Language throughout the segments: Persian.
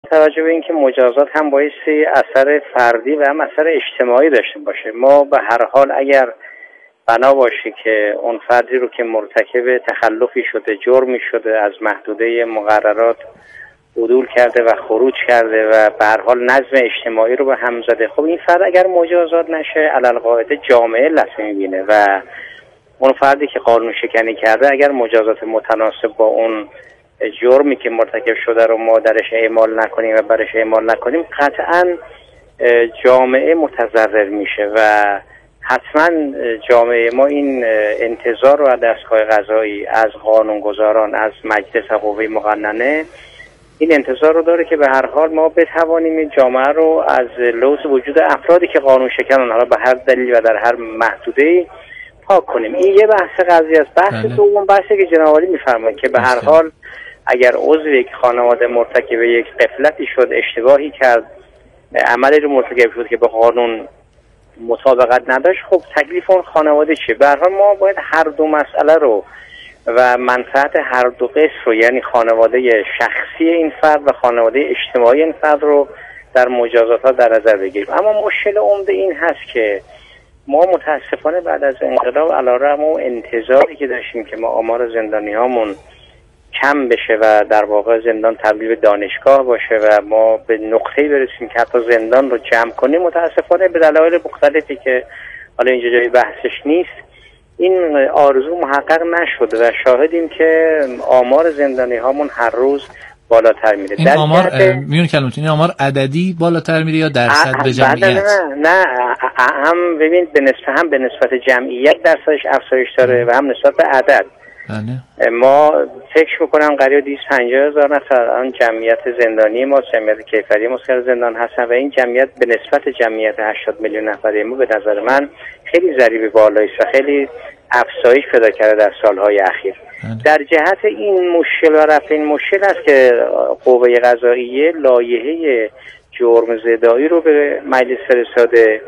توجه به اینکه مجازات هم بایستی اثر فردی و هم اثر اجتماعی داشته باشه. ما به هر حال اگر بنا باشه که اون فردی رو که مرتکب تخلفی شده، جرمی شده، از محدوده مقررات عدول کرده و خروج کرده و به هر حال نظم اجتماعی رو به هم زده، خب این فرد اگر مجازات نشه علالقاعده جامعه لطمه میبینه و اون فردی که قانون شکنی کرده اگر مجازات متناسب با اون جرمی که مرتکب شده رو ما درش اعمال نکنیم و برش اعمال نکنیم، قطعاً جامعه متضرر میشه و حتما جامعه ما این انتظار رو از دستگاه قضایی، از قانونگذاران، از مجلس قوه مقننه این انتظار رو داره که به هر حال ما بتوانیم این جامعه رو از لوث وجود افرادی که قانون شکنن حالا به هر دلیل و در هر محدوده‌ای پاک کنیم. این یه بحث قضیه است. بحث دوم بحثی که جناب عالی می‌فرمایند که به هر حال اگر عضو یک خانواده مرتکب یک غفلتی شد، اشتباهی کرد، عملی رو مرتکب شد که به قانون مطابقت نداشت، خب تکلیف اون خانواده چیه؟ به هر حال ما باید هر دو مسئله رو و منفعت هر دو قسم رو، یعنی خانواده شخصی این فرد و خانواده اجتماعی این فرد رو در مجازات ها در نظر بگیریم. اما مشکل عمده این هست که ما متاسفانه بعد از انقلاب علیرغم اون انتظاری که داشتیم که ما آمار زندانی هامون کم بشه و در واقع زندان تبدیل به دانشگاه باشه و ما به نقطه‌ای برسیم که حتی زندان رو جمع کنیم، متاسفانه به دلایل مختلفی که حالا اینجا جای بحثش نیست این آرزو محقق نشد و شاهدیم که آمار زندانی هامون هر روز بالاتر میره. این آمار میون کلمتون این آمار عددی بالاتر میره یا درصد به جمعیت؟ نه هم ببین به نسبت جمعیت درصدش افزایش داره و هم نسبت به عدد. ما فکر میکنم قریب 250,000 نفر آن جمعیت زندانی ما، جمعیت کیفری مسکر زندان هستن و این جمعیت به نسبت جمعیت 80 میلیون نفری ما به نظر من خیلی ضریب بالایی است و خیلی افزایش پیدا کرده در سالهای اخیر. در جهت این مشکل و رفع این مشکل است که قوه قضاییه لایحه جرم زدایی رو به مجلس فرستاده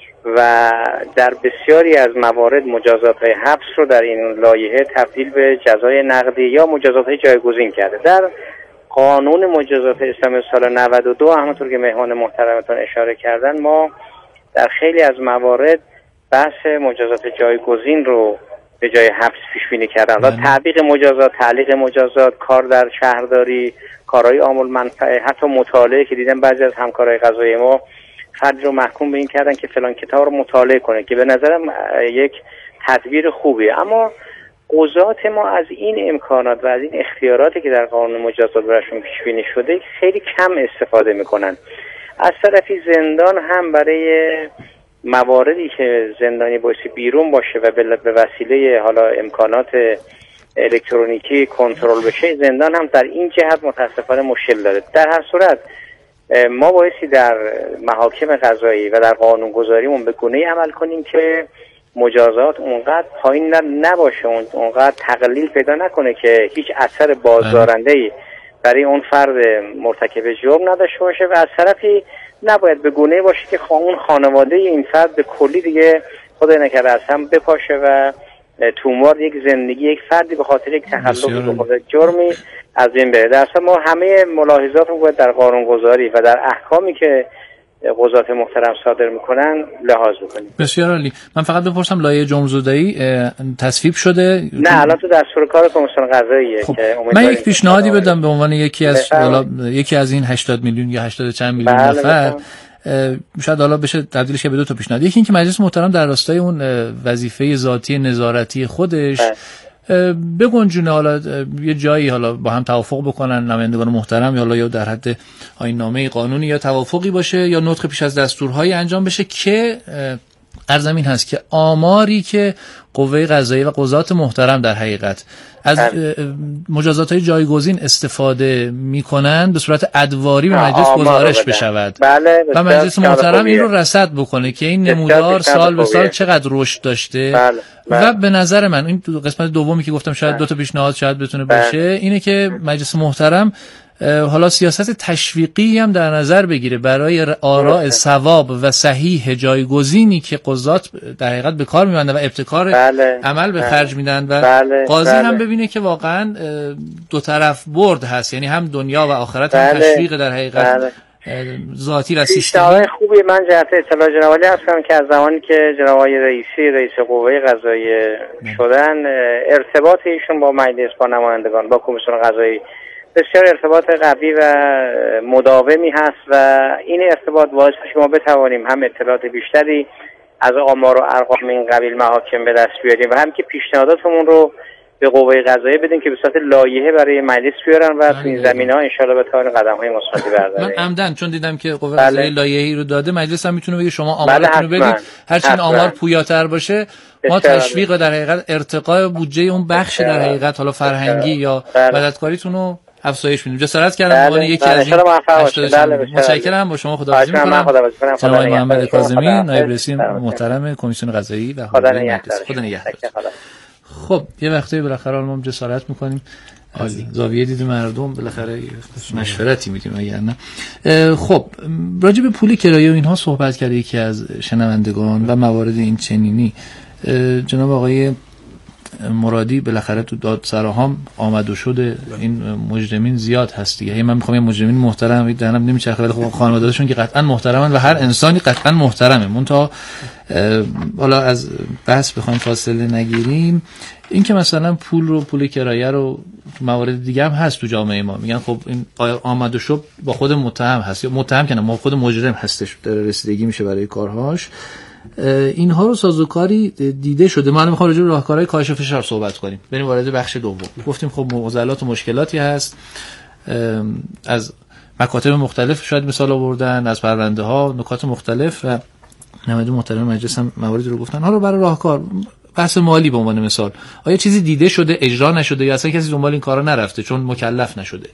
و در بسیاری از موارد مجازات‌های حبس رو در این لایحه تبدیل به جزای نقدی یا مجازات‌های جایگزین کرده. در قانون مجازات اسلامی سال 92 همونطور که مهمان محترمتون اشاره کردن، ما در خیلی از موارد بحث مجازات جایگزین رو به جای حبس پیش بینی کردن. حالا تعویق مجازات، تعلیق مجازات، کار در شهرداری، کارهای عامل منفعه، حتی مطالعه که دیدن بعضی از همکارای قضایی ما فردی رو محکوم به این کردن که فلان کتاب رو مطالعه کنه که به نظرم یک تدبیر خوبیه. اما قضات ما از این امکانات و از این اختیاراتی که در قانون مجازات براشون پیش بینی شده خیلی کم استفاده میکنن. از طرفی زندان هم برای مواردی که زندانی بایستی بیرون باشه و به وسیله حالا امکانات الکترونیکی کنترل بشه، زندان هم در این جهت متاسفانه مشکل داره. در هر صورت ما بایستی در محاکم قضایی و در قانونگذاریمون به گونه‌ای عمل کنیم که مجازات اونقدر پایین نباشه، اونقدر تقلیل پیدا نکنه که هیچ اثر بازدارنده‌ای برای اون فرد مرتکب جرم نداشته باشه و از طرفی نباید به گونه‌ای باشه که اون خانواده این فرد به کلی دیگه خدای نکرده از هم بپاشه و تومار یک زندگی یک فردی به خاطر یک تخلف به خاطر جرمی از این بره. در اصل ما همه ملاحظات رو باید در قانونگذاری و در احکامی که قضات محترم صادر میکنن لحاظ بکنیم. بسیار عالی. من فقط بپرسم لایحه جرم زدایی تصویب شده؟ نه، الان تو دستور کار کمیسیون قضاییه. خب. که من یک پیشنهادی بدم به عنوان یکی از این 80 میلیون یا 80 چند میلیون نفر، شاید حالا بشه تبدیلش به دو تا پیشنهاد. یکی این که مجلس محترم در راستای اون وظیفه ذاتی نظارتی خودش بگنجونه، حالا یه جایی حالا با هم توافق بکنن نمایندگان محترم یا در حد آیین‌نامه قانونی یا توافقی باشه یا نطق پیش از دستورهایی انجام بشه که عرضم این هست که آماری که قوه قضاییه و قضات محترم در حقیقت از مجازات‌های جایگزین استفاده می‌کنن به صورت ادواری به مجلس گزارش بشود و مجلس محترم این رو رصد بکنه که این نمودار سال به سال چقدر رشد داشته. و به نظر من این قسمت دومی که گفتم شاید دو تا پیشنهاد شاید بتونه باشه اینه که مجلس محترم حالا سیاست تشویقی هم در نظر بگیره برای آراء صواب و صحیح جایگزینی که قضات در حقیقت به کار می‌برند و ابتکار عمل به خرج میدن و قاضی هم ببینه که واقعا دو طرف برد هست، یعنی هم دنیا و آخرت هم تشویق در حقیقت ذاتی و سیستمی. خوبی من جهت اطلاع جناب عالی هستم که از زمانی که جناب آقای رئیس قوه قضاییه شدن ارتباط ایشون با مجلس، با نمایندگان، با کمیسیون قضایی بسیار ارتباط قوی و مداومی هست و این ارتباط باعث میشه ما بتوانیم هم اطلاعات بیشتری از آمار و ارقام این قبیل محاکم به دست بیاریم و هم که پیشنهاداتمون رو به قوه قضاییه بدیم که به صورت لایحه برای مجلس بیارن و تو این زمینه‌ها ان شاءالله بتوانیم قدم‌های مثبتی برداریم. من عمدن چون دیدم که قوه قضاییه لایحه‌ای رو داده، مجلس هم میتونه بگه شما آمارتون رو بدید، هر چی آمار پویاتر باشه ما تشویق در حقیقت ارتقاء بودجه اون بخش در حقیقت حالا فرهنگی یا مددکاریتون رو افزایش میدیم. جسارت کردم عنوان یکی از این متشکرم. با شما خداحافظی می‌کنم. جناب محمد کاظمی، نایب رئیس محترم کمیسیون قضایی و خدا نگهدار. خب یه وقتی بالاخره ما جسارت می‌کنیم از زاویه دید مردم بالاخره مشورتی میدیم اگر نه. خب راجع به پول کرایه و اینها صحبت کرد یکی از شنوندگان و موارد این چنینی. جناب آقای مرادی بالاخره تو دادسراها آمد و شده این مجرمین زیاد هست دیگه. من میخوام یه مجرمین محترم دهنم نمیچرخه، ولی خب خانواده‌شون که قطعا محترمن و هر انسانی قطعا محترمه. منتها حالا از بحث بخوایم فاصله نگیریم، این که مثلا پول کرایه رو موارد دیگه هم هست تو جامعه ما، میگن خب این آمد و شد با خود متهم هست یا متهم کنه ما خود مجرم هستش داره رسیدگی میشه برای کارهاش. اینها رو سازوکاری دیده شده. ما میخوام راجع به راهکارهای کاهش فشار صحبت کنیم. بریم وارد بخش دوم. گفتیم خب معضلات و مشکلاتی هست، از مکاتب مختلف شاید مثال آوردن، از پرونده ها، نکات مختلف و نماینده محترم مجلس هم مواردی رو گفتن. حالا برای راهکار بحث مالی به عنوان مثال، آیا چیزی دیده شده اجرا نشده یا اصلا کسی دنبال این کارا نرفته چون مکلف نشده؟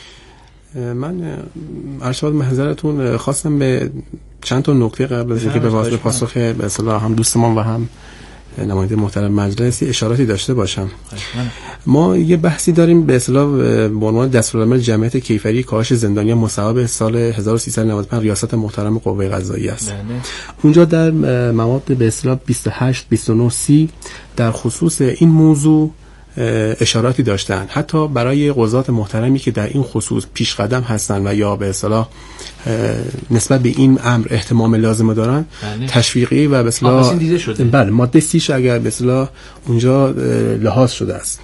من ارشاد محضرتون خواستم به چند تا نکته قبل از اینکه به واسطه پاسخ به اصطلاح هم دوستمان و هم نماینده محترم مجلس اشاراتی داشته باشم. ما یه بحثی داریم به اصطلاح به عنوان دستورالعمل جمعیت کیفری کاهش زندانیان مصوب سال 1395 ریاست محترم قوه قضاییه است. اونجا در مواد به اصطلاح 28 29 30 در خصوص این موضوع اشاراتی داشتن، حتی برای قضات محترمی که در این خصوص پیش قدم هستن و یا به اصطلاح نسبت به این امر اهتمام لازم دارن، تشویقی و به اصطلاح بله ماده 30 اگر به اصطلاح اونجا لحاظ شده است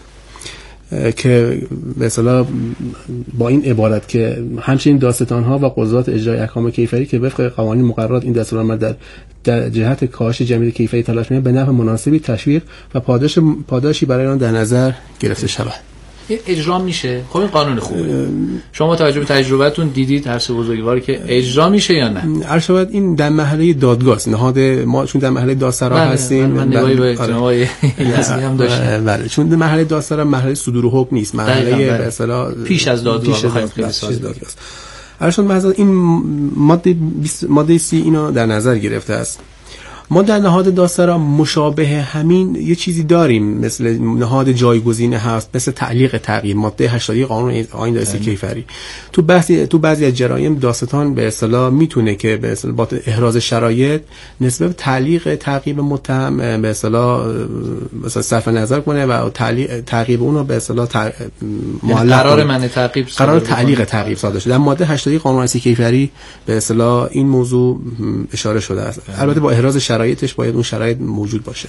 که به اصطلاح با این عبارت که همچنین داستان ها و قضات اجرای احکام کیفری که وفق قوانین مقررات این دستورالعمل در جهت کاهش جمعیت کیفری تلاش می‌کنند به نحو مناسبی تشویق و پاداشی برای آن در نظر گرفته شود. اجرا میشه؟ خب این قانون خوبه. شما توجه به تجربتون دیدید هر سه بزرگواری که اجرا میشه یا نه؟ ارشد این در مرحله دادگاه است. نهاد ما چون در مرحله دادسرا هستیم، من نگاهی به جناب یزدی هم داشتم. بله چون در مرحله دادسرا مرحله صدور حکم نیست، مرحله به اصطلاح پیش از دادگاه بخوایم خیلی ساده است. ارشد محض این ماده 30 اینو در نظر گرفته است. ما در نهاد دادسرا مشابه همین یه چیزی داریم، مثل نهاد جایگزین هست، مثل تعلیق تعقیب ماده 80 قانون آیین دادرسی کیفری. تو بعضی از جرایم داستان به اصطلاح میتونه که به اصطلاح با احراز شرایط نسبت به تعلیق تعقیب متهم به اصطلاح مثلا صرف نظر کنه و تعقیب اون رو به اصطلاح قرار منع تعقیب قرار تعلیق تعقیب صادر شده. در ماده 80 قانون دادرسی کیفری به اصطلاح این موضوع اشاره شده است. البته با احراز شرایطش باید اون شرایط موجود باشه.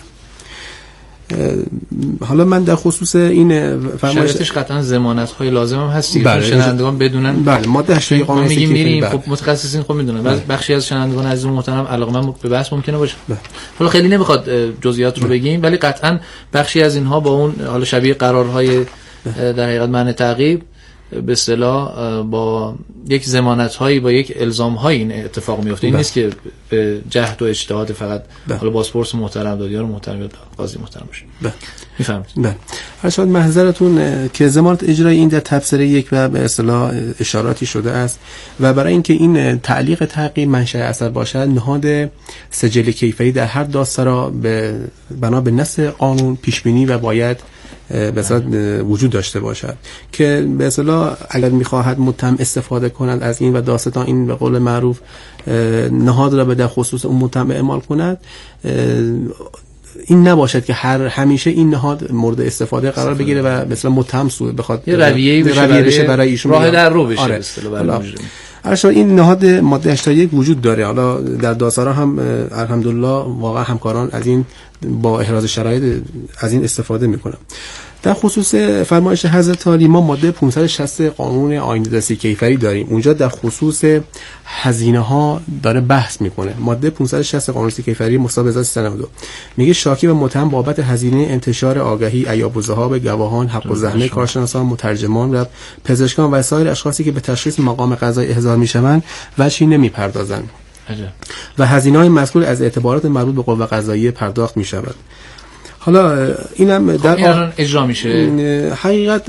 حالا من در خصوص این شرایطش قطعا ضمانت‌های لازم هم هست که شنوندگان بدونن. بله ماده 80 قانون میگیم میریم خب متخصصین خب میدونن، بخشی از شنوندگان عزیز محترم علاقه‌مند به بحث ممکنه باشه. حالا خیلی نمیخواد جزئیات رو بگیم، ولی قطعا بخشی از اینها با اون حالا شبیه قرارهای در حقیقت منع تعقیب به اصطلاح با یک ضمانت‌هایی با یک الزام‌هایی این اتفاق میفته. این نیست که به جهد و اجتهاد فقط حالا بازپرس محترم دادیار محترم یا قاضی محترم باشه. میفهمید؟ بله. ارشاد محضرتون که ضمانت اجرای این در تبصره 1 و به اصطلاح اشاراتی شده است و برای اینکه این تعلیق تعقیب منشأ اثر باشد، نهاد سجل کیفری در هر دادسرا به بنا به نص قانون پیش بینی و باید به اصطلاح وجود داشته باشد که به اصطلاح اگر می‌خواهد متهم استفاده کند از این و داستان این به قول معروف نهاد را به در خصوص اون متهم اعمال کند، این نباشد که همیشه این نهاد مورد استفاده قرار بگیره و مثلا متهم بخواد یه رویه بشه برای ایشون، راه در رو بشه. آره. اصلا این نهاد ماده 81 وجود داره. حالا در داسارا هم الحمدلله واقعا همکاران از این با احراز شرایط از این استفاده میکنن. در خصوص فرمایش حضرت عالی ما ماده 560 قانون آیین دستی کیفری داریم. اونجا در خصوص هزینه ها داره بحث میکنه. ماده 560 قانون دستی کیفری مصادف 1392 میگه شاکی و متهم بابت هزینه انتشار آگهی ایاب الذهاب گواهان، حق الزحمه کارشناسان، مترجمان و پزشکان و سایر اشخاصی که به تشخیص مقام قضایی احضار میشوند وجهی نمیپردازند و هزینه‌های مذکور از اعتبارات مربوط به قوه قضاییه پرداخت میشود. حالا اینم در اجرا میشه. حقیقت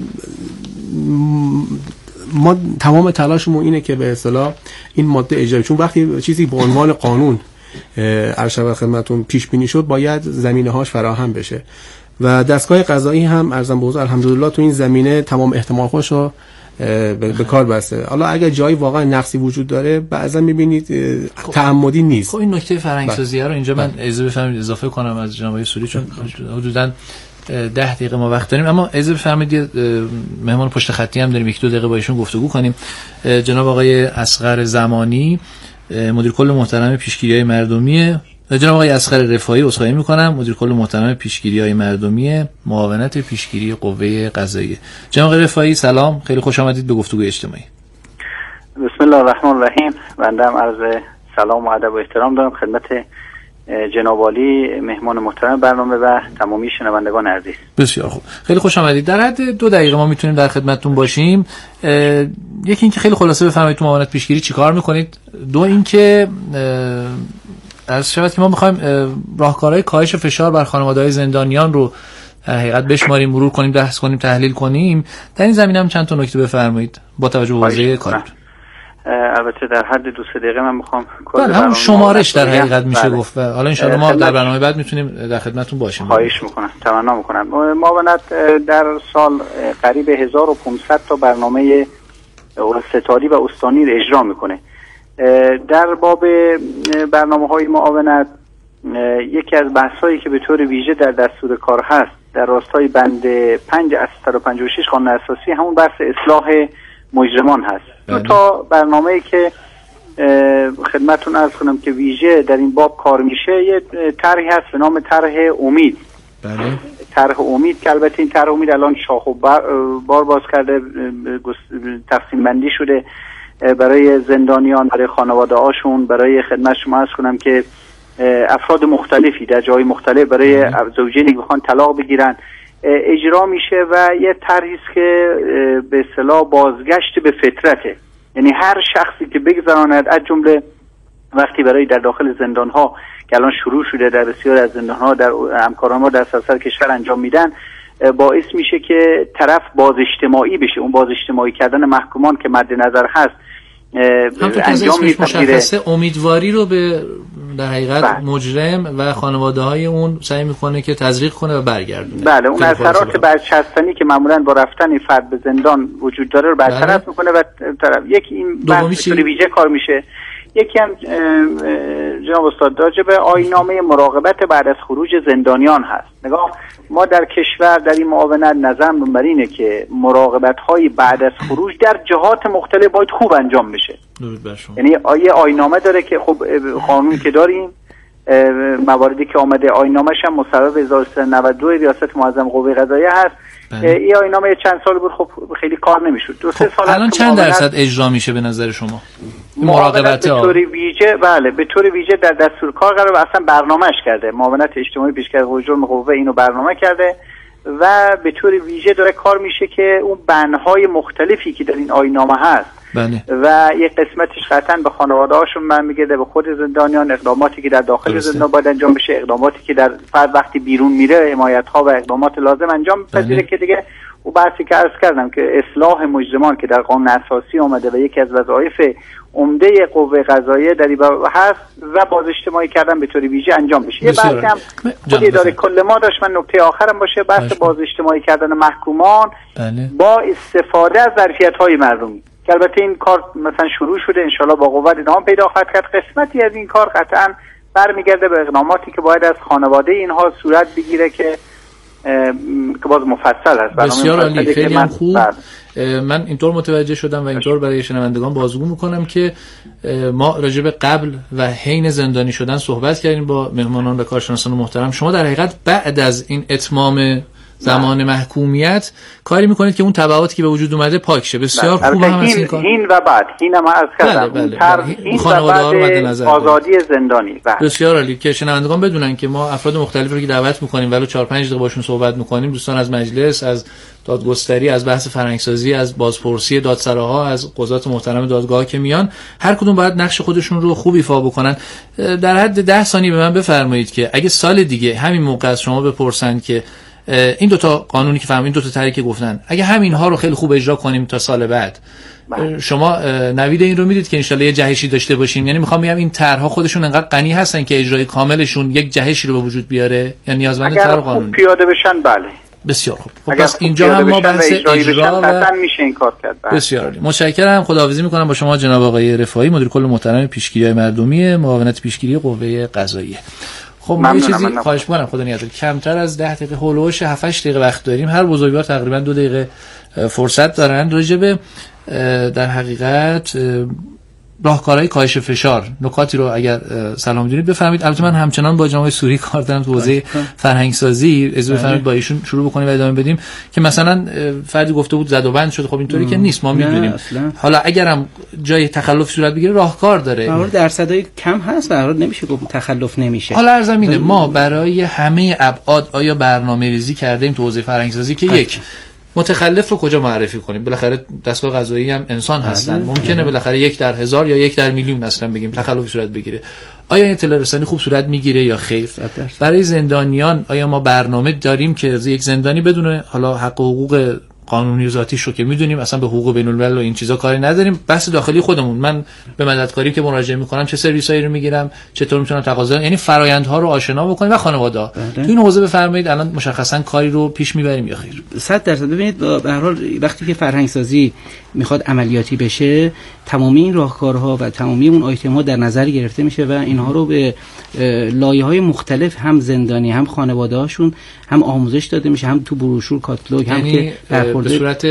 ما تمام تلاشمون اینه که به اصطلاح این ماده اجرا، چون وقتی چیزی به عنوان قانون ارشد خدمتتون پیش بینی شد باید زمینه‌هاش فراهم بشه و دستگاه قضایی هم ارزم به حضور الحمدلله تو این زمینه تمام احتمال خودشو به کار بسته. حالا اگر جایی واقعا نقصی وجود داره بعضا میبینید تعمدی نیست. خب این نکته فرهنگسازی رو اینجا من اضافه کنم از جناب آقای سوری، چون حدوداً 10 دقیقه ما وقت داریم، اما اجازه بفرمایید مهمان پشت خطی هم داریم، 1-2 دقیقه با ایشون گفتگو کنیم. جناب آقای اصغر زمانی مدیر کل محترم پیشگیری‌های مردمی، جناب آقای اصغر رفاعی عذرخواهی می‌کنم، مدیر کل محترم پیشگیری‌های مردمی معاونت پیشگیری قوه قضاییه. جناب آقای رفاعی سلام، خیلی خوش آمدید به گفتگوی اجتماعی. بسم الله الرحمن الرحیم. بنده هم عرض سلام و ادب و احترام دارم خدمت جناب عالی مهمان محترم برنامه و تمامی شنوندگان عزیز. بسیار خوب، خیلی خوش آمدید. در حد 2 دقیقه ما میتونیم در خدمتتون باشیم. یکی اینکه خیلی خلاصه بفرمایید تو معاونت پیشگیری چیکار می‌کنید؟ 2 اینکه از شبت که ما می‌خوایم راهکارهای کاهش فشار بر خانواده‌های زندانیان رو در حقیقت بشماریم، مرور کنیم، بحث کنیم، تحلیل کنیم. در این زمینه هم چند تا نکته بفرمایید با توجه به حوزه کارتون. البته در حد 2-3 دقیقه من میخوام همون شمارش در حقیقت میشه گفت. حالا ان شاءالله ما در برنامه بعد میتونیم در خدمتتون باشیم. خواهش میکنم، تمنا میکنم. معاونت در سال قریب 1500 تا برنامه ستاری و استانی رو اجرا میکنه. در باب برنامه‌های معاونت یکی از بحث‌هایی که به طور ویژه در دستور کار هست در راستای بند 5 از 156 قانون اساسی همون بحث اصلاح مجرمان هست. 2 تا برنامه‌ای که خدمتتون عرض کنم که ویژه در این باب کار میشه، یه طرحی هست به نام طرح امید. بله. طرح امید که البته این طرح امید الان شاخ و بار باز کرده، تقسیم بندی شده برای زندانیان، برای خانواده هاشون، برای خدمت شما عرض کنم که افراد مختلفی در جای مختلف برای زوجینی که بخوان طلاق بگیرن اجرا میشه و یه طرحی است که به اصطلاح بازگشت به فطرته. یعنی هر شخصی که بگذراند، از جمله وقتی برای در داخل زندان ها که الان شروع شده در بسیار از زندان ها در همکاران ما در سراسر کشور انجام میدن، باعث میشه که طرف باز اجتماعی بشه. اون باز اجتماعی کردن محکومان که مد نظر هست انجام میپذیره. امیدواری رو به در حقیقت مجرم و خانواده های اون سعی میکنه که تزریق کنه و برگردونه. بله، اون اثرات برچستنی که معمولا با رفتن فرد به زندان وجود داره رو برطرف میکنه و یکی این بحث به ویژه کار میشه. یکی هم جناب استاد راجب آیین‌نامه مراقبت بعد از خروج زندانیان هست. نگاه ما در کشور در این معاونت نظم بر اینه که مراقبت‌های بعد از خروج در جهات مختلف باید خوب انجام بشه. یعنی یه آیین‌نامه داره که خب قانون که داریم، مواردی که آمده آیین‌نامه‌ش هم مصوب 1392 ریاست معظم قوه قضاییه هست. این آیین‌نامه چند سال بود، خب خیلی کار نمی‌شد. 2-3 سال الان چند درصد اجرا میشه به نظر شما؟ مراقبت به طور ویژه بله به طور ویژه در دستور کار قرار و اصلا برنامه‌اش کرده. معاونت اجتماعی پیشگیری جرم قوه اینو برنامه کرده و به طور ویژه داره کار میشه که اون بندهای مختلفی که در این آیین‌نامه هست و یک قسمتش قطعا به خانواده هاشون من میگه، به خود زندانیان، اقداماتی که در داخل زندان باید انجام بشه، اقداماتی که در فرد وقتی بیرون میره حمایت ها و اقدامات لازم انجام بپذیره که دیگه او بحثی که عرض کردم که اصلاح مجرمان که در قانون اساسی آمده و یکی از وظایف عمده قوه قضاییه در این هست و باز اجتماعی کردن به طور ویژه انجام بشه. یه بحثی هم خود اداره کل ما داشت، من نکته آخرم باشه، بحث باز اجتماعی کردن محکومان با استفاده از ظرفیت‌های مردمی که البته این کار مثلا شروع شده، انشالله با قوت ادامه پیدا خواهد کرد. قسمتی از این کار قطعا برمیگرده به اقداماتی که باید از خانواده اینها صورت بگیره که باز مفصل هست. بسیار عالی، خیلی هم خوب. من اینطور متوجه شدم و اینطور برای شنوندگان بازگو میکنم که ما راجع به قبل و حین زندانی شدن صحبت کردیم با مهمانان و کارشناسان محترم. شما در حقیقت بعد از این اتمام زمان محکومیت کاری میکنید که اون تبعاتی که به وجود اومده پاک شه. بسیار خوب هم هست این کار. این و بعد اینم عرض کردم این خانواده ها رو مد نظر آزادی زندانی. بسیار عالی که شنوندگان بدونن که ما افراد مختلفی رو که دعوت میکنیم ولو 4-5 دقیقه باشون صحبت میکنیم، دوستان از مجلس، از دادگستری، از بحث فرهنگسازی، از بازپرسی دادسراها، از قضات محترم دادگاه که میان، هر کدوم باید نقش خودشون رو خوب ایفا بکنن. در حد 10 ثانیه به من بفرمایید که اگه سال دیگه همین موقع از شما بپرسن که این دوتا قانونی که فهمید، این دوتا طریقی که گفتن، اگه همینها رو خیلی خوب اجرا کنیم تا سال بعد، شما نوید این رو میدید که انشالله یه جهشی داشته باشیم؟ یعنی میخوام بگم این طرح‌ها خودشون انقدر غنی هستن که اجرای کاملشون یک جهشی رو به وجود بیاره، یعنی نیازمند طرح قانونی پیاده بشن. بله بسیار خوب. خب پس اینجا هم ما بحث اجرا و میشه این کار کرد. بسیار عالی. متشکرم. خداحافظی میکنم با شما جناب آقای رفاعی، مدیر کل محترم پیشگیری مردمی معاونت پیشگیری قوه قضاییه. خب ما یه چیزی خواهش می‌کنم، خدا نیازه کمتر از 10 دقیقه هولوش 7-8 دقیقه وقت داریم. هر بزرگوار تقریبا 2 دقیقه فرصت دارن. راجع به در حقیقت راهکارهای کاهش فشار نکاتی رو اگر سلام دونید بفرمایید. البته من همچنان با جناب سوری کار دارم تو حوزه فرهنگ سازی، اجازه بفرمایید با ایشون شروع بکنیم و ادامه بدیم که مثلا فردی گفته بود زد و بند شد. خب اینطوری که نیست، ما میدونیم. حالا اگرم جای تخلف صورت بگیره راهکار داره. برای درصدای کم هست، برای نمیشه گفت تخلف نمیشه. حالا عرض اینه ما برای همه ابعاد آیا برنامه‌ریزی کردیم تو حوزه فرهنگ سازی که یک متخلف رو کجا معرفی کنیم؟ بالاخره دستگاه قضایی هم انسان هستن، ممکنه بالاخره 1 در 1000 یا 1 در میلیون اصلا بگیم تخلفی صورت بگیره. آیا اطلاع رسانی خوب صورت میگیره یا خیر؟ برای زندانیان آیا ما برنامه داریم که یک زندانی بدون حالا حق و حقوق قانونی و ذاتیش رو که میدونیم، اصلا به حقوق بین الملل و این چیزا کاری نداریم، بحث داخلی خودمون، من به مددکاری که مراجعه میکنم چه سرویسایی رو میگیرم، چطور میتونم تقاضا، یعنی فرآیندها رو آشنا بکنیم و خانواده‌ها. تو این حوزه بفرمایید الان مشخصا کاری رو پیش میبریم یا خیر؟ 100% ببینید به هر حال وقتی که فرهنگ سازی میخواد عملیاتی بشه، تمامی این راهکارها و تمامی اون آیتم‌ها در نظر گرفته میشه و اینها رو به لایه‌های مختلف هم زندانی هم خانواده‌هاشون هم آموزش داده میشه، هم تو بروشور کاتالوگ، هم که به صورت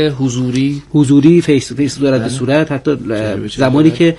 حضوری فیس تو فیس دارد به صورت حتی زمانی که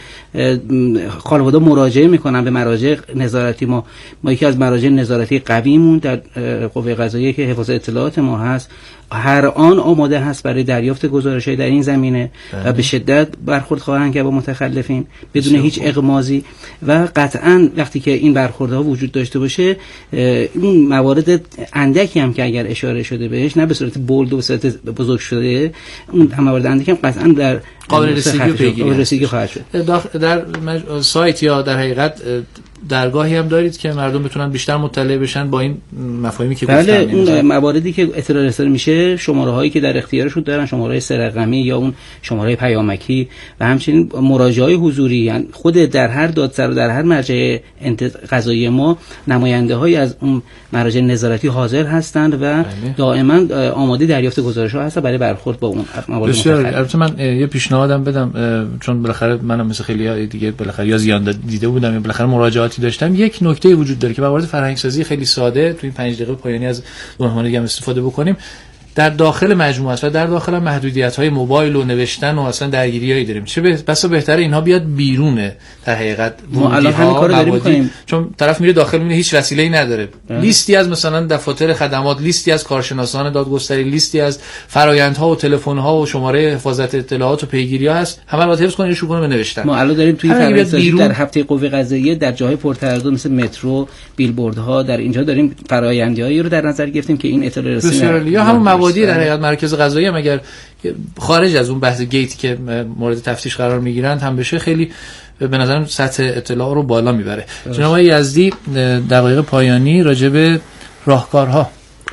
خانواده مراجعه میکنن به مراجع نظارتی، ما یکی از مراجع نظارتی قویمون در قوه قضاییه که حفاظت اطلاعات ما هست، هر آن آماده هست برای دریافت گزارش‌های در این زمینه و به شدت برخورد خواهند کرد با متخلفین بدون هیچ اغماضی و قطعاً وقتی که این برخوردها وجود داشته باشه، اون موارد اندکی هم که اگر اشاره شده بهش نه به صورت بولد و به صورت بزرگ شده، اون موارد اندکی هم قطعاً در قابل رسیدگی خواهد شد. در سایت یا در حقیقت درگاهی هم دارید که مردم بتونن بیشتر مطلع بشن با این مفاهیمی که گفتم؟ بله، اون مواردی که اطلاع رسانی میشه، شماره‌هایی که در اختیارشون دارن، شماره 3 رقمی یا اون شماره پیامکی و همچنین مراجعه‌های حضوری، یعنی خود در هر دادسرا در هر مرجع قضایی ما نماینده‌هایی از اون مراجع نظارتی حاضر هستند و دائما آماده دریافت گزارش‌ها هستند برای برخورد با اون موارد مختلف. البته من یه پیشنهادم بدم، چون بالاخره منم مثل خیلی‌ها دیگه بالاخره یا زیان دیده بودم یا بالاخره مراجعاتی داشتم، یک نکته وجود داره که موارد فرهنگ سازی خیلی ساده تو این 5 دقیقه پایانی از مهمان دیگه هم استفاده بکنیم. در داخل مجموعه است و در داخل محدودیت‌های موبایل و نوشتن و اصلا درگیریایی داریم. چه بسا بهتره اینها بیاد بیرونه در حقیقت. ما الان همین کارو داریم می‌کنیم، چون طرف میره داخل میبینه هیچ وسیله‌ای نداره. لیستی از مثلا دفاتر خدمات، لیستی از کارشناسان دادگستری، لیستی از فرآیندها و تلفن‌ها و شماره حفاظت اطلاعات و پیگیری‌ها هست، همه رو باید حفظ کنیم، شروع کنیم به نوشتن. ما الان داریم توی فرآیندسازی در هفته قوه قضاییه در جاهای پرتردد مثل مترو، بیلبوردها، در اینجا داریم فرآیندهایی رو در نظر گرفتیم که این اطلاع رسانی یا همون مبادی در حقیقت مرکز قضایی هم اگر خارج از اون بحث گیتی که مورد تفتیش قرار میگیرند هم بشه، خیلی به نظرم سطح اطلاع رو بالا میبره. جناب یزدی، دقایق پایانی راجع به راهکارها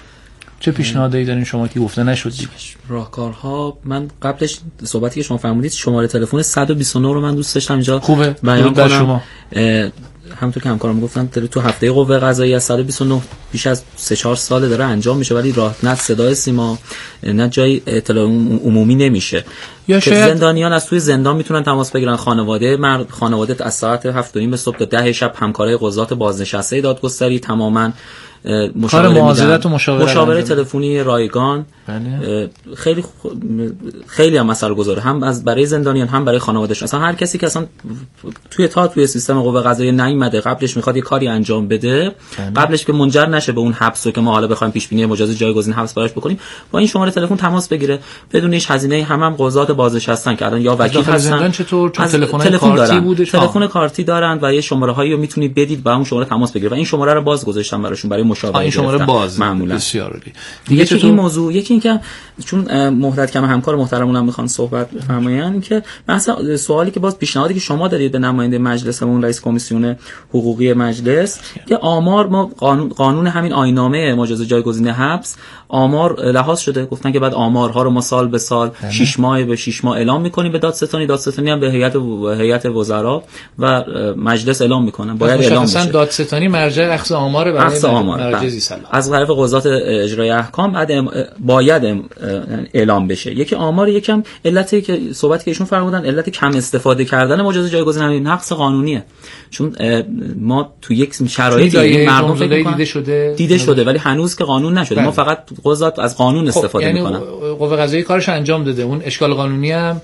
چه پیشنهادایی دارین شما که گفته نشد؟ راهکارها، من قبلش صحبتی که شما فرمودید شماره تلفن 129 رو من دوست داشتم اینجا خوبه بیان کنم. شما همونطور که همکارم گفتن تو هفته قوه قضاییه از سال 29 بیش از 3-4 سال داره انجام میشه، ولی راه نه صدای سیما نه جای اطلاع عمومی نمیشه. یا شاید زندانیان از توی زندان میتونن تماس بگیرن، خانواده از ساعت 7:30 به صبح تا 10 شب همکارای قضات بازنشسته دادگستری تماما مشاوره تلفنی رایگان خیلی هم اثرگذاره، هم از برای زندانیان هم برای خانواده‌اش. اصلا هر کسی که اصلا توی سیستم قوه قضاییه نیومده قبلش میخواد یه کاری انجام بده، قبلش که منجر نشه به اون حبسو که ما حالا بخوایم پیش بینی مجاز جایگزین حبس براش بکنیم، با این شماره تلفن تماس بگیره بدون هیچ هزینه. هم قضات بازنشسته‌ن که الان یا وکیل هستن چطور تلفن کارتی بوده، تلفن کارتی دارن و یه شماره‌هایی رو میتونید بدید با اون شماره تماس بگیرید و این شماره رو باز گذاشتن براشون برای مشاوره باز معمولا. بسیار عالی. دیگه چه این موضوع، یکی اینکه چون مهلت کم همکار محترمون هم میخوان صحبت بفرماین، که مثلا سوالی که باز پیشنهادی که شما دادید به نماینده مجلسمون رئیس کمیسیون حقوقی مجلس که آمار ما قانون همین آیین‌نامه مجاز جایگزین حبس آمار لحاظ شده، گفتن که بعد آمارها رو ما سال به سال 6 ماه به 6 ماه اعلام می‌کنیم به دادستانی هم به هیئت وزرا و مجلس اعلام می‌کنن. باید اعلام بشه. مثلا دادستانی مرجع اخذ آمار برای مرجع زیرساخت از طرف قضات اجرای احکام باید اعلام بشه. یکی آمار، یکم علتی که صحبتی که ایشون فرمودن علت کم استفاده کردن مجاز جایگزین همین نقص قانونیه، چون ما تو یک شرایطی مردم فکر می‌کنن دیده شده ولی هنوز که قانون نشده. ما فقط قضات از قانون استفاده میکنن. قوه قضاییه کارش انجام داده، اون اشکال قانونی هم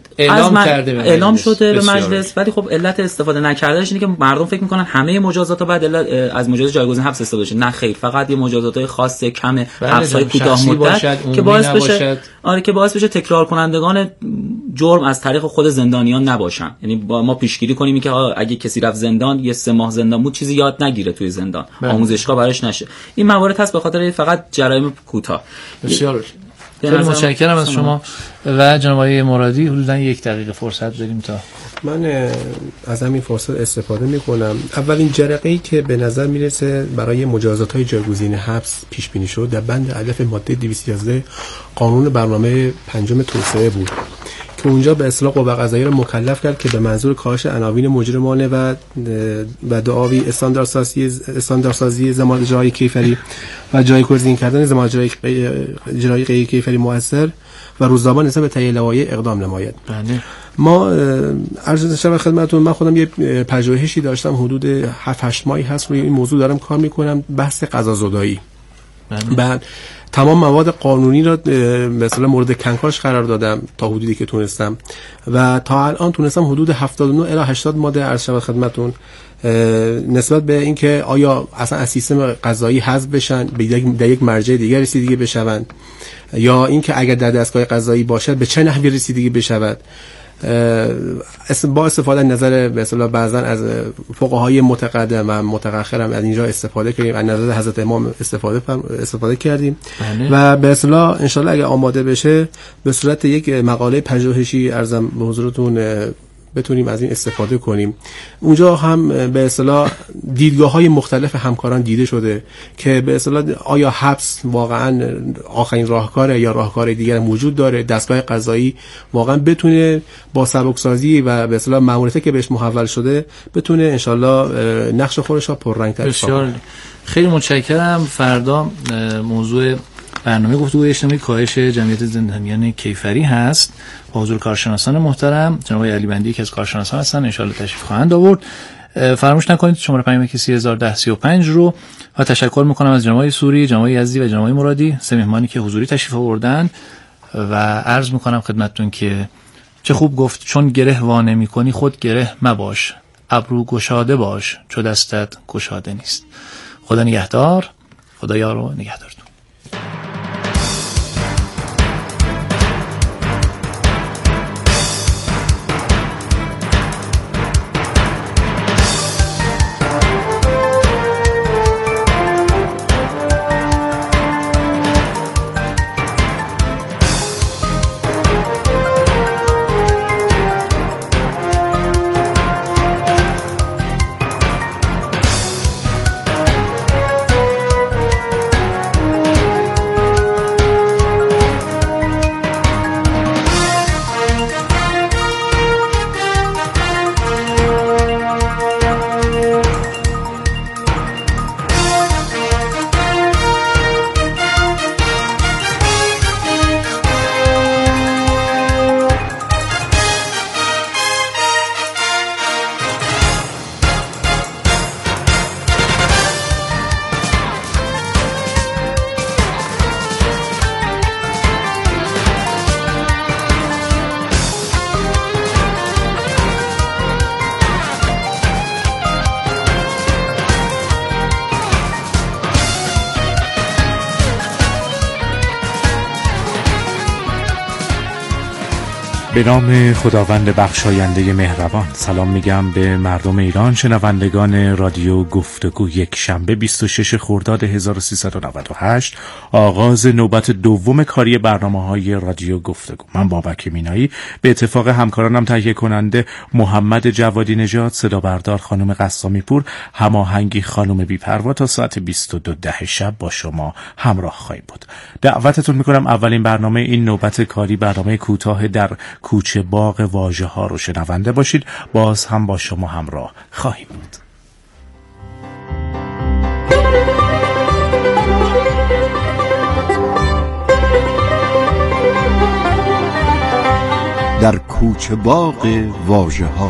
اعلام شده به مجلس، ولی خب علت استفاده نکردنش اینه که مردم فکر میکنن همه مجازات بعد از مجاز جایگزین حبس استفاده بشه. نه خیر، فقط یه مجازات خاص کم حبس‌های کوتاه مدت که باعث بشه تکرار کنندگان جرم از طریق خود زندانیان نباشن. یعنی ما پیشگیری کنیم که اگه کسی رفت زندان یه 3 ماه زندان بود چیزی یاد نگیره توی زندان، آموزشگاه براش نشه. این موارد هست به خاطر فقط جرایم کوتاه. بسیار خیلی متشکرم از شما و جناب آقای مرادی. حدوداً 1 دقیقه فرصت داریم تا من از همین فرصت استفاده میکنم. اولین جرقه‌ای که به نظر میرسه برای مجازات‌های جایگزین حبس پیش بینی شد در بند الف ماده 211 قانون برنامه 5 توسعه بود که اونجا به اصطلاح قوه قضاییه رو مکلف کرد که به منظور کاهش عناوین مجرمانه و دعاوی استانداردسازی زمان اجرای کیفری و جایگزین کردن زمان اجرای غیر کیفری مؤثر و روزنامه نسبت به تهیه لوایح اقدام نماید. ما عرض شب خدمتتون، من خودم یه پژوهشی داشتم حدود 7-8 ماهی هست روی این موضوع دارم کار میکنم، بحث قضازدایی. بعد تمام مواد قانونی را مثلا مورد کنکاش قرار دادم تا حدودی که تونستم و تا الان تونستم حدود 79 الی 80 ماده عرض شب خدمتتون نسبت به اینکه آیا اصلا از سیستم قضایی حذف بشن به یک مرجع دیگر رسیدگی بشوند یا اینکه اگر در دستگاه قضایی باشد به چه نحوی رسیدگی بشود، با استفاده نظر به اصطلاح بعضن از فقهای متقدم و متأخر هم از اینجا استفاده کردیم، از نظر حضرت امام استفاده کردیم و به اصطلاح ان شاءالله اگه آماده بشه به صورت یک مقاله پژوهشی ارزم به حضورتون بتونیم از این استفاده کنیم. اونجا هم به اصطلاح دیدگاه‌های مختلف همکاران دیده شده که به اصطلاح آیا حبس واقعا آخرین راهکاره یا راهکار دیگر موجود داره، دستگاه قضایی واقعا بتونه با سبکسازی و به اصطلاح ماموریتی که بهش محول شده بتونه ان شاءالله نقش خودش رو پررنگ‌تر کنه. خیلی متشکرم. فردا موضوع برنامه گفتگوی اجتماعی کاهش جمعیت زندانیان کیفری هست با حضور کارشناسان محترم. جناب علی بندی که از کارشناسان هستن ان شاءالله تشریف خواهند آورد. فراموش نکنید شماره 531 رو و تشکر میکنم از جناب سوری، جناب یزدی و جناب مرادی، سه مهمانی که حضوری تشریف آوردن و عرض میکنم خدمتتون که چه خوب گفت چون گره وا نمی‌کنی خود گره مباش، ابرو گشاده باش چو دستت گشاده نیست. خدا نگهدار، خدا یار و نگهدارتون. به نام خداوند بخشاینده مهربان. سلام میگم به مردم ایران، شنوندگان رادیو گفتگو. یک شنبه 26 خرداد 1398 آغاز نوبت دوم کاری برنامه‌های رادیو گفتگو. من بابک مینایی به اتفاق همکارانم تهیه کننده محمد جوادی نژاد، صدا بردار خانم قسامی پور، هماهنگی خانم بی‌پروا تا ساعت 22 شب با شما همراه خواهیم بود. دعوتتون میکنم اولین برنامه این نوبت کاری، برنامه کوتاه در کوچه باغ واژه ها رو شنونده باشید. باز هم با شما همراه خواهیم بود. در کوچه باغ واژه ها.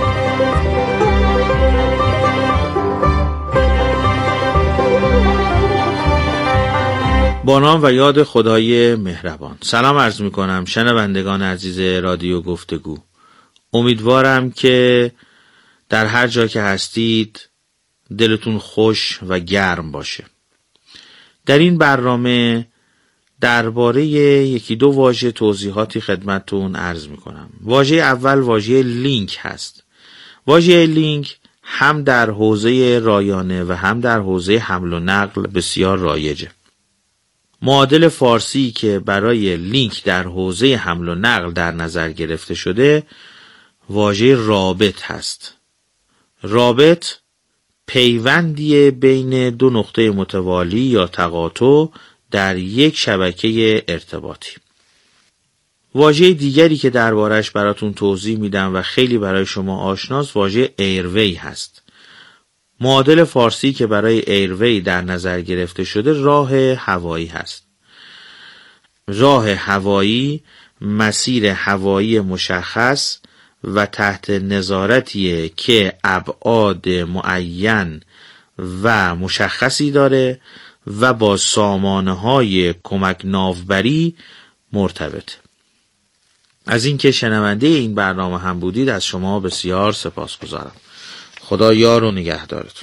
با نام و یاد خدای مهربان. سلام عرض می کنم شنوندگان عزیز رادیو گفتگو. امیدوارم که در هر جا که هستید دلتون خوش و گرم باشه. در این برنامه درباره یکی دو واژه توضیحاتی خدمتتون عرض می کنم. واژه اول واژه لینک هست. واژه لینک هم در حوزه رایانه و هم در حوزه حمل و نقل بسیار رایجه. معادل فارسی که برای لینک در حوزه حمل و نقل در نظر گرفته شده واژه رابط هست. رابط پیوندی بین دو نقطه متوالی یا تقاطع در یک شبکه ارتباطی. واژه دیگری که دربارش براتون توضیح میدم و خیلی برای شما آشناست واژه ایروی هست. معادل فارسی که برای ایروی در نظر گرفته شده راه هوایی هست. راه هوایی مسیر هوایی مشخص و تحت نظارتیه که ابعاد معین و مشخصی داره و با سامانه‌های کمک ناوبری مرتبط. از اینکه شنونده این برنامه هم بودید از شما بسیار سپاسگزارم. خدا یار و نگهدارتون.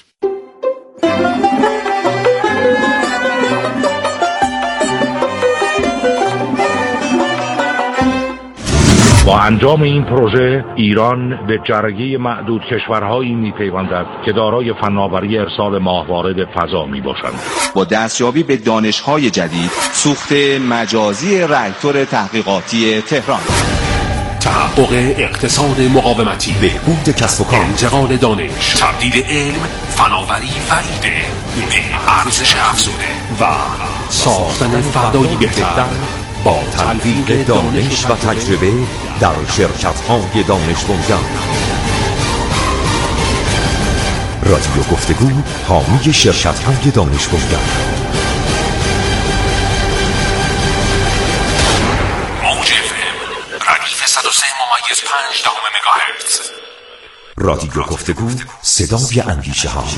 با انجام این پروژه ایران به جرگه معدود کشورهایی می‌پیوندد که دارای فناوری ارسال ماهوارد فضا میباشند. با دستیابی به دانش‌های جدید، سوخت مجازی راکتور تحقیقاتی تهران، تحقق اقتصاد مقاومتی، بهبود کسب و کار، انتقال دانش، تبدیل علم، فناوری و ایده به ارزش افزوده و ساختن فردایی بهتر با تلفیق دانش و تجربه در شرکت‌های دانش بنیان. رادیو گفتگو حامی شرکت‌های دانش بنیان. موج FM ردیف 103.5 مگاهرتز. رادیو گفتگو صدای اندیشه ها.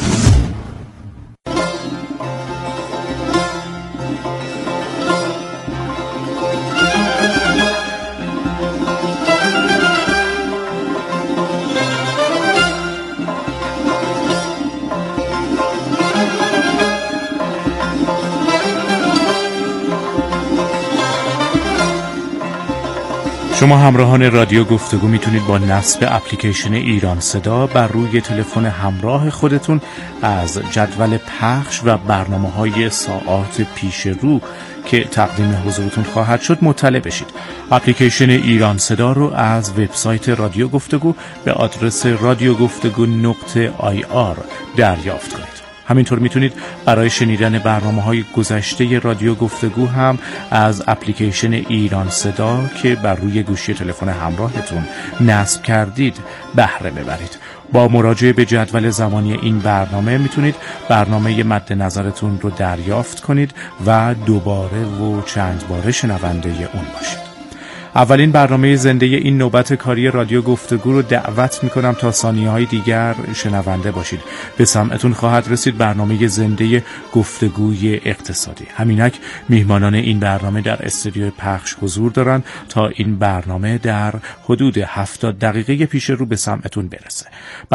شما همراهان رادیو گفتگو میتونید با نصب اپلیکیشن ایران صدا بر روی تلفن همراه خودتون از جدول پخش و برنامه‌های ساعات پیش رو که تقدیم حضورتون خواهد شد مطلع بشید. اپلیکیشن ایران صدا رو از وبسایت رادیو گفتگو به آدرس radiogoftegu.ir دریافت کنید. همینطور میتونید برای شنیدن برنامه‌های گذشته رادیو گفتگو هم از اپلیکیشن ایران صدا که بر روی گوشی تلفن همراهتون نصب کردید بهره ببرید. با مراجعه به جدول زمانی این برنامه میتونید برنامه مد نظرتون رو دریافت کنید و دوباره و چند باره شنونده اون باشید. اولین برنامه زنده این نوبت کاری رادیو گفتگو رو دعوت میکنم تا ثانیه‌های دیگر شنونده باشید. به سمعتون خواهد رسید برنامه زنده گفتگوی اقتصادی. همینک میهمانان این برنامه در استودیو پخش حضور دارن تا این برنامه در حدود 70 دقیقه پیش رو به سمعتون برسه.